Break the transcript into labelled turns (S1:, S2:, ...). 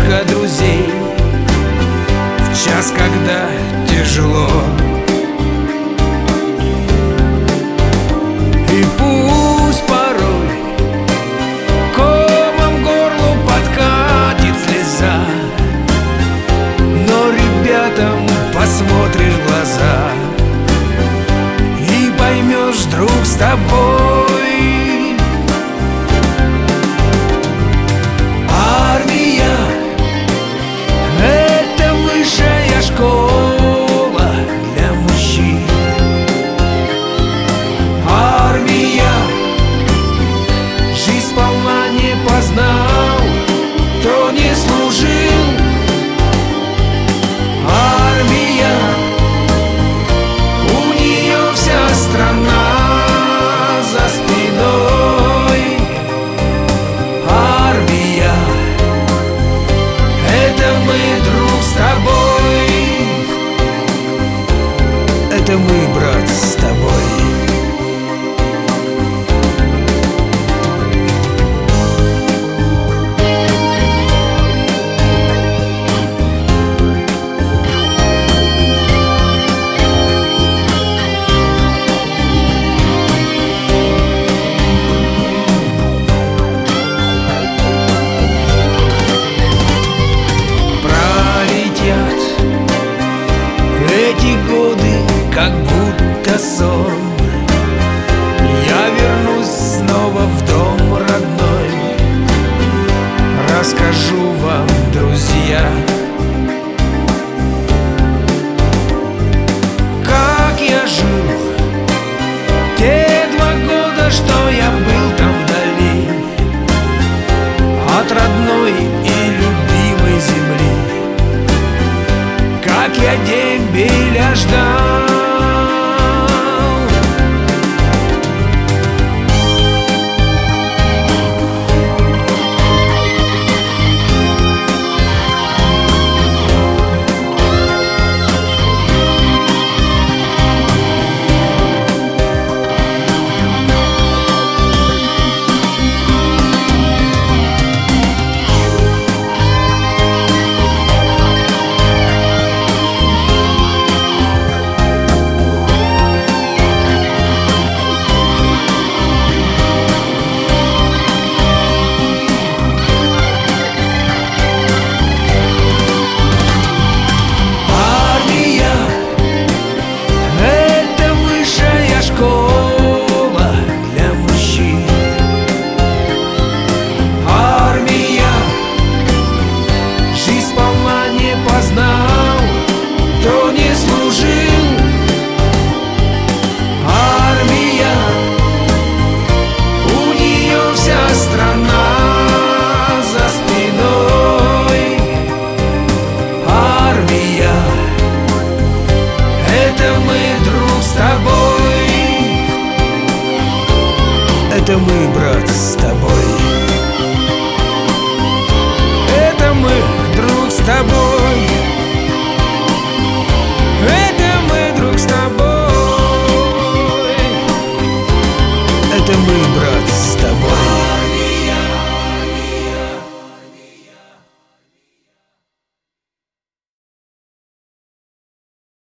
S1: поддержка друзей в час, когда тяжело. И пусть порой комом горлу подкатит слеза, но ребятам посмотришь в глаза и поймешь, друг, с тобой армия — это высшая школа для мужчин. Армия — жизнь сполна не познал, кто не служил. Армия — у нее вся страна за спиной. Армия — это мы, друг, с тобой. Это мы, брат, с тобой. Эти годы, как будто сон, я вернусь снова в дом родной. Расскажу вам, друзья, как я жил те 2 года, что я был там вдали от родной и любимой земли. Как я дембеля ждал. Это мы, друг, с тобой. Это мы, брат, с тобой.